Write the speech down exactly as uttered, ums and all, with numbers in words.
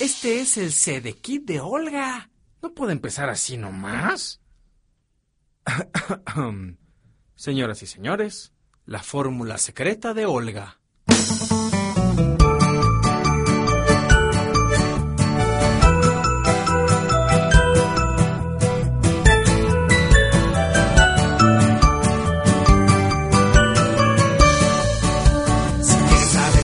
Este es el Sedekit de Olga. No puede empezar así nomás. Señoras y señores, la fórmula secreta de Olga.